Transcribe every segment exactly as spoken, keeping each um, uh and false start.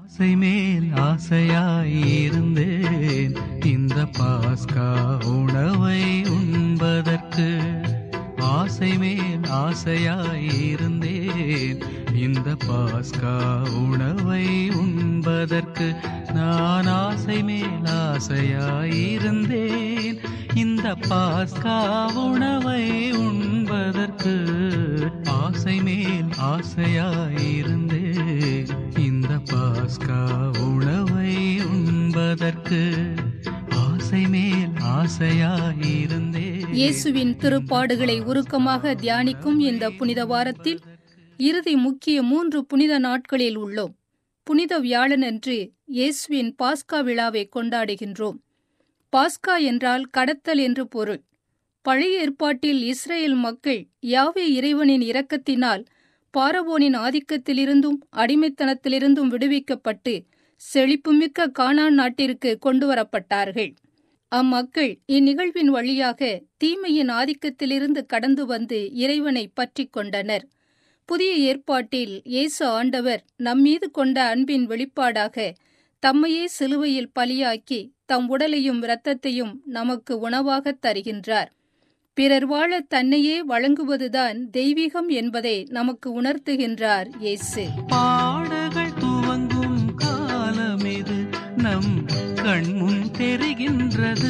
ஆசை மேல் ஆசையாயிருந்தேன் இந்த பாஸ்கா உணவை உண்பதற்கு. ஆசை மேல் ஆசையாயிருந்தேன் இந்த பாஸ்கா உணவை உண்பதற்கு. நான் ஆசை மேல் ஆசையாயிருந்தேன் இந்த பாஸ்கா உணவை உண்பதற்கு. ஆசை மேல் ஆசையாயிருந்தேன் இந்த பாஸ்கா உணவை உண்பதற்கு. ஆசை மேல் ஆசையாயிருந்தேன். இயேசுவின் திருப்பாடுகளை உருக்கமாக தியானிக்கும் இந்த புனித வாரத்தில் இறுதி முக்கிய மூன்று புனித நாட்களில் உள்ளோம். புனித வியாழனன்று இயேசுவின் பாஸ்கா விழாவை கொண்டாடுகின்றோம். பாஸ்கா என்றால் கடத்தல் என்று பொருள். பழைய ஏற்பாட்டில் இஸ்ரேல் மக்கள் யாவே இறைவனின் இரக்கத்தினால் பாரவோனின் ஆதிக்கத்திலிருந்தும் அடிமைத்தனத்திலிருந்தும் விடுவிக்கப்பட்டு செழிப்புமிக்க கானான் நாட்டிற்கு கொண்டுவரப்பட்டார்கள். அம்மக்கள் இந்நிகழ்வின் வழியாக தீமையின் ஆதிக்கத்திலிருந்து கடந்து வந்து இறைவனை பற்றிக் கொண்டனர். புதிய ஏற்பாட்டில் இயேசு ஆண்டவர் நம்மீது கொண்ட அன்பின் வெளிப்பாடாக தம்மையே சிலுவையில் பலியாக்கி தம் உடலையும் இரத்தத்தையும் நமக்கு உணவாகத் தருகின்றார். பிறர் வாழ தன்னையே வழங்குவதுதான் தெய்வீகம் என்பதை நமக்கு உணர்த்துகின்றார் இயேசு. பாடுகள் துவங்கும் காலமிது நம் கண்முன் தெரிகின்றது.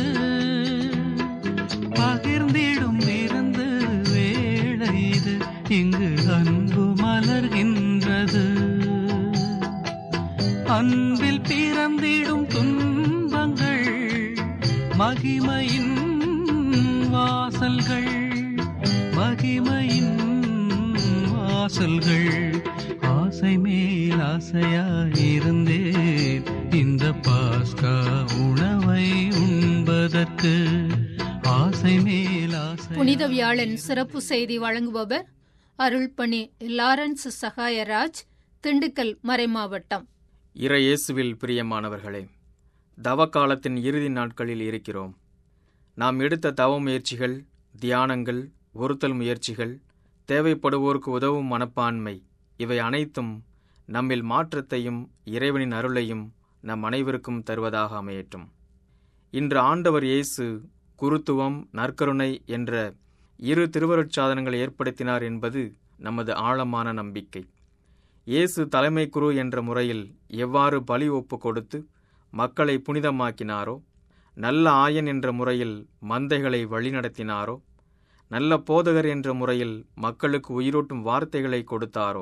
பகிர்ந்திடும் இருந்து வேளை இது இங்கு அன்பு மலர்கின்றது. அன்பில் பிறந்திடும் துன்பங்கள் மகிமையின் வாசல்கள், மகிமையின் வாசல்கள். ஆசை மேல் ஆசையாயிருந்தேன் இந்த பாஸ்கா உணவை உண்பதற்கு. ஆசை மேல் ஆசை. புனித வியாழன் சிறப்பு செய்தி வழங்குபவர் அருள்பணி லாரன்ஸ் சகாயராஜ், திண்டுக்கல் மறைமாவட்டம். இறை இயேசுவில் பிரியமானவர்களே, தவக்காலத்தின் இறுதி நாட்களில் இருக்கிறோம். நாம் எடுத்த தவ முயற்சிகள், தியானங்கள், ஒருத்தல் முயற்சிகள், தேவைப்படுவோருக்கு உதவும் மனப்பான்மை, இவை அனைத்தும் நம்மில் மாற்றத்தையும் இறைவனின் அருளையும் நம் அனைவருக்கும் தருவதாக அமையட்டும். இன்று ஆண்டவர் இயேசு குருத்துவம், நற்கருணை என்ற இரு திருவருட்சாதனங்களை ஏற்படுத்தினார் என்பது நமது ஆழமான நம்பிக்கை. இயேசு தலைமை குரு என்ற முறையில் எவ்வாறு பலி ஒப்பு கொடுத்து மக்களை புனிதமாக்கினாரோ, நல்ல ஆயன் என்ற முறையில் மந்தைகளை வழிநடத்தினாரோ, நல்ல போதகர் என்ற முறையில் மக்களுக்கு உயிரூட்டும் வார்த்தைகளை கொடுத்தாரோ,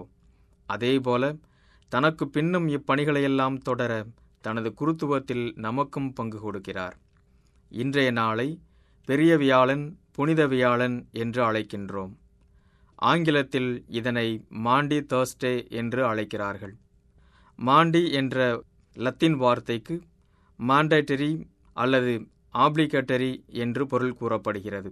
அதேபோல தனக்கு பின்னும் இப்பணிகளையெல்லாம் தொடர தனது குருத்துவத்தில் நமக்கும் பங்கு கொடுக்கிறார். இன்றைய நாளை பெரிய வியாழன், புனித வியாழன் என்று அழைக்கின்றோம். ஆங்கிலத்தில் இதனை மாண்டி தர்ஸ்டே என்று அழைக்கிறார்கள். மாண்டி என்ற லத்தீன் வார்த்தைக்கு மாண்டேட்டரி அல்லது ஆப்ளிகேட்டரி என்று பொருள் கூறப்படுகிறது.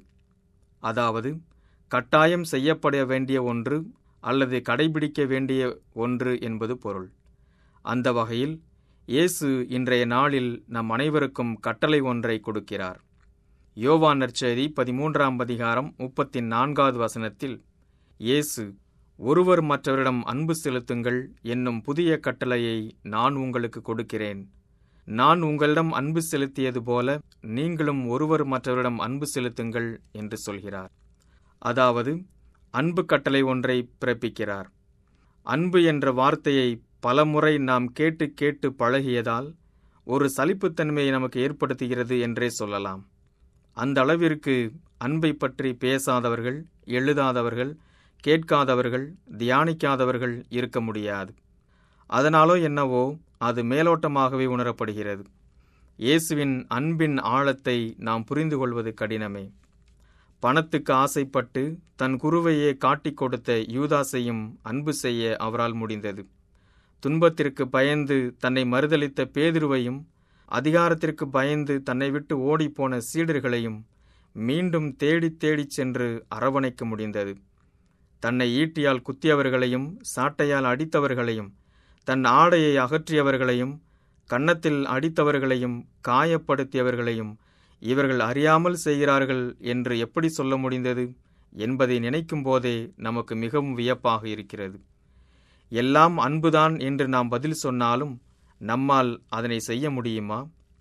அதாவது கட்டாயம் செய்யப்பட வேண்டிய ஒன்று அல்லது கடைபிடிக்க வேண்டிய ஒன்று என்பது பொருள். அந்த வகையில் இயேசு இன்றைய நாளில் நம் அனைவருக்கும் கட்டளை ஒன்றை கொடுக்கிறார். யோவான் நற்செய்தி பதிமூன்றாம் அதிகாரம் முப்பத்தி நான்காவது வசனத்தில் இயேசு, ஒருவர் மற்றவரிடம் அன்பு செலுத்துங்கள் என்னும் புதிய கட்டளையை நான் உங்களுக்கு கொடுக்கிறேன். நான் உங்களிடம் அன்பு செலுத்தியது போல நீங்களும் ஒருவர் மற்றவரிடம் அன்பு செலுத்துங்கள் என்று சொல்கிறார். அதாவது அன்பு கட்டளை ஒன்றை பிறப்பிக்கிறார். அன்பு என்ற வார்த்தையை பலமுறை நாம் கேட்டு கேட்டு பழகியதால் ஒரு சலிப்புத்தன்மையை நமக்கு ஏற்படுத்துகிறது என்றே சொல்லலாம். அந்த அளவிற்கு அன்பை பற்றி பேசாதவர்கள், எழுதாதவர்கள், கேட்காதவர்கள், தியானிக்காதவர்கள் இருக்க முடியாது. அதனாலோ என்னவோ அது மேலோட்டமாகவே உணரப்படுகிறது. இயேசுவின் அன்பின் ஆழத்தை நாம் புரிந்து கொள்வது கடினமே. பணத்துக்கு ஆசைப்பட்டு தன் குருவையே காட்டிக் கொடுத்த யூதாசையும் அன்பு செய்ய அவரால் முடிந்தது. துன்பத்திற்கு பயந்து தன்னை மறுதலித்த பேதுருவையும், அதிகாரத்திற்கு பயந்து தன்னை விட்டு ஓடிப்போன சீடர்களையும் மீண்டும் தேடித் தேடிச் சென்று அரவணைக்க முடிந்தது. தன்னை ஈட்டியால் குத்தியவர்களையும், சாட்டையால் அடித்தவர்களையும், தன் ஆடையை அகற்றியவர்களையும், கன்னத்தில் அடித்தவர்களையும், காயப்படுத்தியவர்களையும் இவர்கள் அறியாமல் செய்கிறார்கள் என்று எப்படி சொல்ல முடிந்தது என்பதை நினைக்கும் போதே நமக்கு மிகவும் வியப்பாக இருக்கிறது. எல்லாம் அன்புதான் என்று நாம் பதில் சொன்னாலும் நம்மால் அதனை செய்ய முடியுமா?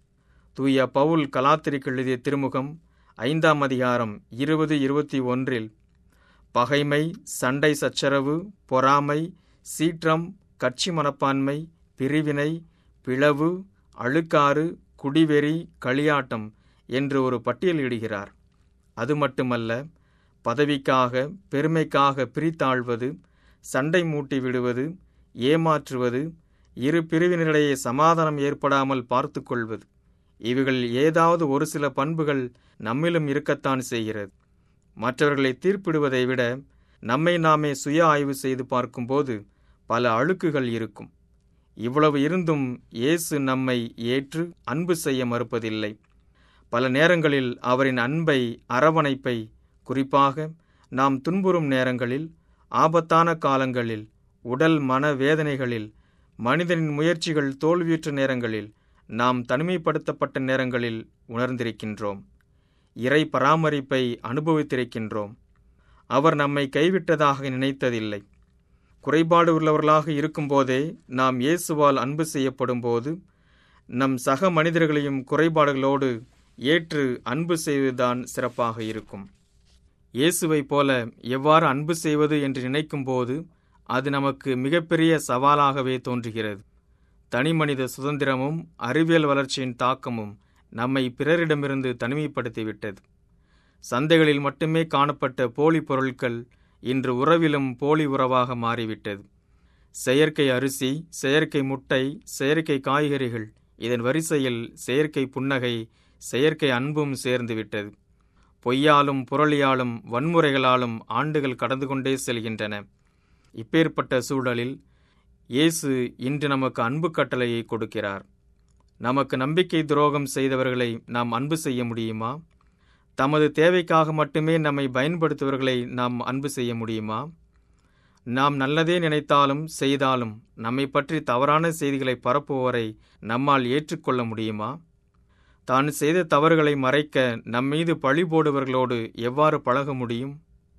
தூய பவுல் கலாத்திரிக்கு எழுதிய திருமுகம் ஐந்தாம் அதிகாரம் இருபது இருபத்தி ஒன்றில் பகைமை, சண்டை சச்சரவு, பொறாமை, சீற்றம், கட்சி மனப்பான்மை, பிரிவினை, பிளவு, அழுக்காறு, குடிவெறி, களியாட்டம் என்று ஒரு பட்டியலிடுகிறார். அது மட்டுமல்ல, பதவிக்காக பெருமைக்காக பிரித்தாழ்வது, சண்டை மூட்டி விடுவது, ஏமாற்றுவது, இரு பிரிவினரிடையே சமாதானம் ஏற்படாமல் பார்த்து கொள்வது, இவைகளில் ஏதாவது ஒரு சில பண்புகள் நம்மிலும் இருக்கத்தான் செய்கிறது. மற்றவர்களை தீர்ப்பிடுவதை விட நம்மை நாமே சுய ஆய்வு செய்து பார்க்கும்போது பல அழுக்குகள் இருக்கும். இவ்வளவு இருந்தும் இயேசு நம்மை ஏற்று அன்பு செய்ய மறுப்பதில்லை. பல நேரங்களில் அவரின் அன்பை, அரவணைப்பை, குறிப்பாக நாம் துன்புறும் நேரங்களில், ஆபத்தான காலங்களில், உடல் மன வேதனைகளில், மனிதனின் முயற்சிகள் தோல்வியுற்ற நேரங்களில், நாம் தனிமைப்படுத்தப்பட்ட நேரங்களில் உணர்ந்திருக்கின்றோம். இறை பராமரிப்பை அனுபவித்திருக்கின்றோம். அவர் நம்மை கைவிட்டதாக நினைத்ததில்லை. குறைபாடு உள்ளவர்களாக இருக்கும்போதே நாம் இயேசுவால் அன்பு செய்யப்படும் போது நம் சக மனிதர்களையும் குறைபாடுகளோடு ஏற்று அன்பு செய்வதுதான் சிறப்பாக இருக்கும். இயேசுவை போல எவ்வாறு அன்பு செய்வது என்று நினைக்கும் போது அது நமக்கு மிகப்பெரிய சவாலாகவே தோன்றுகிறது. தனி மனித சுதந்திரமும் அறிவியல் வளர்ச்சியின் தாக்கமும் நம்மை பிறரிடமிருந்து தனிமைப்படுத்திவிட்டது. சந்தைகளில் மட்டுமே காணப்பட்ட போலி பொருட்கள் இன்று உறவிலும் போலி உறவாக மாறிவிட்டது. செயற்கை அரிசி, செயற்கை முட்டை, செயற்கை காய்கறிகள், இதன் வரிசையில் செயற்கை புன்னகை, செயற்கை அன்பும் சேர்ந்து விட்டது. பொய்யாலும் புரளியாலும் வன்முறைகளாலும் ஆண்டுகள் கடந்து கொண்டே செல்கின்றன. இப்பேற்பட்ட சூழலில் இயேசு இன்று நமக்கு அன்பு கட்டளையை கொடுக்கிறார். நமக்கு நம்பிக்கை துரோகம் செய்தவர்களை நாம் அன்பு செய்ய முடியுமா? தமது தேவைக்காக மட்டுமே நம்மை பயன்படுத்துவர்களை நாம் அன்பு செய்ய முடியுமா? நாம் நல்லதே நினைத்தாலும் செய்தாலும் நம்மை பற்றி தவறான செய்திகளை பரப்புவோரை நம்மால் ஏற்றுக்கொள்ள முடியுமா? தான் செய்த தவறுகளை மறைக்க நம்மீது பழி போடுவர்களோடு எவ்வாறு பழக முடியும்?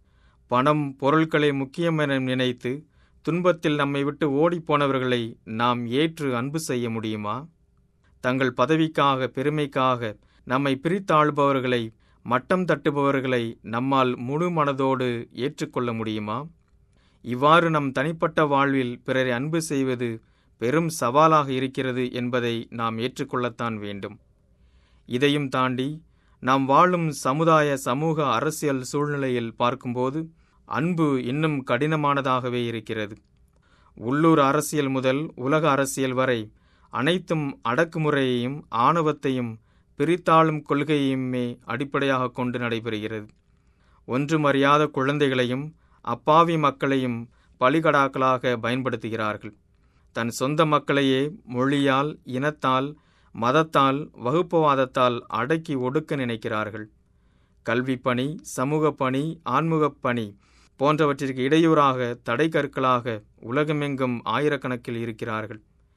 பணம், பொருட்களை முக்கியமென நினைத்து துன்பத்தில் நம்மை விட்டு ஓடிப்போனவர்களை நாம் ஏற்று அன்பு செய்ய முடியுமா? தங்கள் பதவிக்காக பெருமைக்காக நம்மை பிரித்தாழ்பவர்களை, மட்டம் தட்டுபவர்களை நம்மால் முழு மனதோடு ஏற்றுக்கொள்ள முடியுமா? இவ்வாறு நம் தனிப்பட்ட வாழ்வில் பிறரை அன்பு செய்வது பெரும் சவாலாக இருக்கிறது என்பதை நாம் ஏற்றுக்கொள்ளத்தான் வேண்டும். இதையும் தாண்டி நாம் வாழும் சமுதாய, சமூக, அரசியல் சூழ்நிலையில் பார்க்கும்போது அன்பு இன்னும் கடினமானதாகவே இருக்கிறது. உள்ளூர் அரசியல் முதல் உலக அரசியல் வரை அனைத்தும் அடக்குமுறையையும் ஆணவத்தையும் பிரித்தாளும் கொள்கையுமே அடிப்படையாக கொண்டு நடைபெறுகிறது. ஒன்றுமறியாத குழந்தைகளையும் அப்பாவி மக்களையும் பலிகடாக்களாக பயன்படுத்துகிறார்கள். தன் சொந்த மக்களையே மொழியால், இனத்தால், மதத்தால், வகுப்புவாதத்தால் அடக்கி ஒடுக்க நினைக்கிறார்கள். கல்வி பணி, சமூக பணி, ஆன்மீகப் பணி போன்றவற்றிற்கு இடையூறாக, தடை கற்களாக உலகமெங்கும் ஆயிரக்கணக்கில் இருக்கிறார்கள்.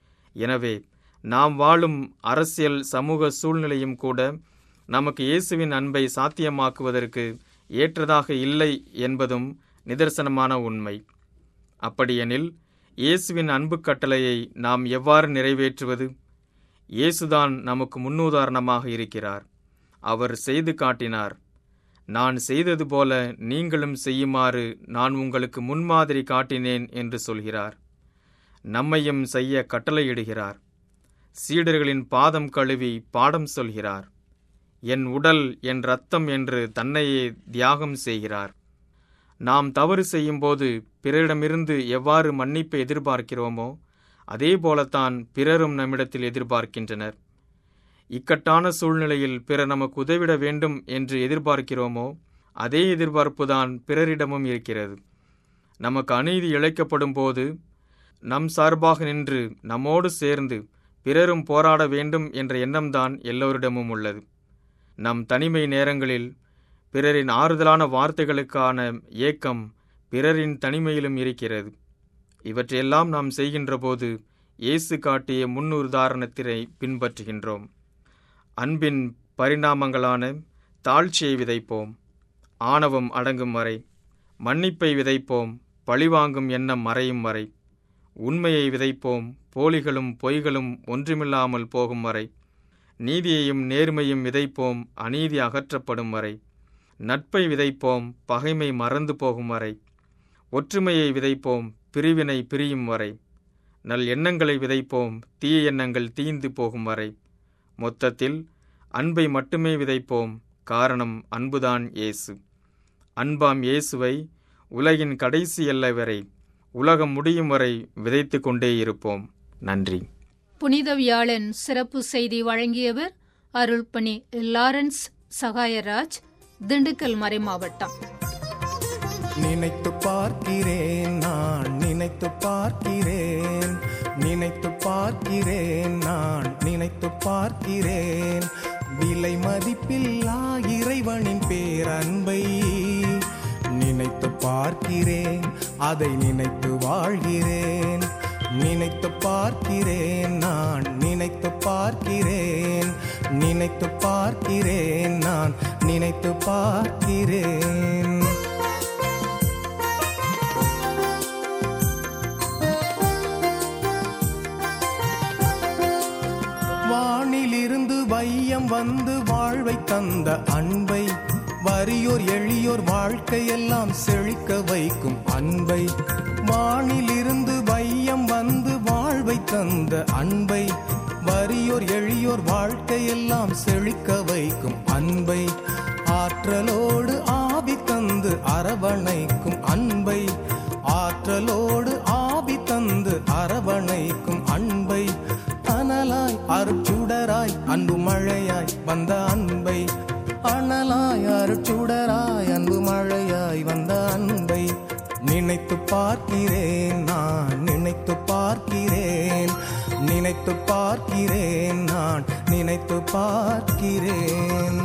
எனவே நாம் வாழும் அரசியல் சமூக சூழ்நிலையும் கூட நமக்கு இயேசுவின் அன்பை சாத்தியமாக்குவதற்கு ஏற்றதாக இல்லை என்பதும் நிதர்சனமான உண்மை. அப்படியெனில் இயேசுவின் அன்பு கட்டளையை நாம் எவ்வாறு நிறைவேற்றுவது? இயேசுதான் நமக்கு முன்னுதாரணமாக இருக்கிறார். அவர் செய்து காட்டினார். நான் செய்தது போல நீங்களும் செய்யுமாறு நான் உங்களுக்கு முன்மாதிரி காட்டினேன் என்று சொல்கிறார். நம்மையும் செய்ய கட்டளையிடுகிறார். சீடர்களின் பாதம் கழுவி பாடம் சொல்கிறார். என் உடல், என் இரத்தம் என்று தன்னையே தியாகம் செய்கிறார். நாம் தவறு செய்யும்போது பிறரிடமிருந்து எவ்வாறு மன்னிப்பை எதிர்பார்க்கிறோமோ அதே போலத்தான் பிறரும் நம்மிடத்தில் எதிர்பார்க்கின்றனர். இக்கட்டான சூழ்நிலையில் பிறர் நமக்கு உதவிட வேண்டும் என்று எதிர்பார்க்கிறோமோ அதே எதிர்பார்ப்புதான் பிறரிடமும் இருக்கிறது. நமக்கு அநீதி இழைக்கப்படும் போது நம் சார்பாக நின்று நம்மோடு சேர்ந்து பிறரும் போராட வேண்டும் என்ற எண்ணம்தான் எல்லோரிடமும் உள்ளது. நம் தனிமை நேரங்களில் பிறரின் ஆறுதலான வார்த்தைகளுக்கான ஏக்கம் பிறரின் தனிமையிலும் இருக்கிறது. இவற்றையெல்லாம் நாம் செய்கின்ற போது இயேசு காட்டிய முன்னுதாரணத்தினை பின்பற்றுகின்றோம். அன்பின் பரிணாமங்களான தாழ்ச்சியை விதைப்போம், ஆணவம் அடங்கும் வரை. மன்னிப்பை விதைப்போம், பழிவாங்கும் எண்ணம் மறையும் வரை. உண்மையை விதைப்போம், போலிகளும் பொய்களும் ஒன்றுமில்லாமல் போகும் வரை. நீதியையும் நேர்மையும் விதைப்போம், அநீதி அகற்றப்படும் வரை. நட்பை விதைப்போம், பகைமை மறந்து போகும் வரை. ஒற்றுமையை விதைப்போம், பிரிவினை பிரியும் வரை. நல் எண்ணங்களை விதைப்போம், தீய எண்ணங்கள் தீந்து போகும் வரை. மொத்தத்தில் அன்பை மட்டுமே விதைப்போம், காரணம் அன்புதான் இயேசு. அன்பாம் இயேசுவை உலகின் கடைசி எல்லை வரை, உலகம் முடியும் வரை விதைத்து கொண்டே இருப்போம். நன்றி. புனித வியாழன் சிறப்பு செய்தி வழங்கியவர் அருள்பணி லாரன்ஸ் சகாயராஜ், திண்டுக்கல் மறைமாவட்டம். நினைத்து பார்க்கிறேன், நான் நினைத்து பார்க்கிறேன், நினைத்து பார்க்கிறேன், நான் நினைத்து பார்க்கிறேன். விலை மதிப்பில்லா இறைவனின் பேரன்பை நினைத்து பார்க்கிறேன், அதை நினைத்து வாழ்கிறேன். நினைத்து பார்க்கிறேன், நான் நினைத்து பார்க்கிறேன், நினைத்து பார்க்கிறேன், நான் நினைத்து பார்க்கிறேன். வானிலிருந்து வையம் வந்து வாழ்வை தந்த அன்பை, வறியோர் எளியோர் வாழ்க்கையெல்லாம் செழிக்க வைக்கும் அன்பை. வானிலிருந்து வையம் வந்து வாழ்வை தந்த அன்பை, வறியோர் எளியோர் வாழ்க்கையெல்லாம் செழிக்க வைக்கும் அன்பை. ஆற்றலோடு ஆவி தந்து அரவணைக்கும் அன்பை, ஆற்றலோடு ஆவி தந்து அரவணைக்கும் அன்பை. அனலாய் அருட்சுடராய் அன்பு மழையாய் வந்த அன்பை, அனலாய் அருட்சுடராய் அன்பு மழையாய் வந்த அன்பை. நினைத்து பார்க்கிறேன், நான் நினைத்து பார்க்கிறேன், நினைத்து பார்க்கிறேன், நான் நினைத்து பார்க்கிறேன்.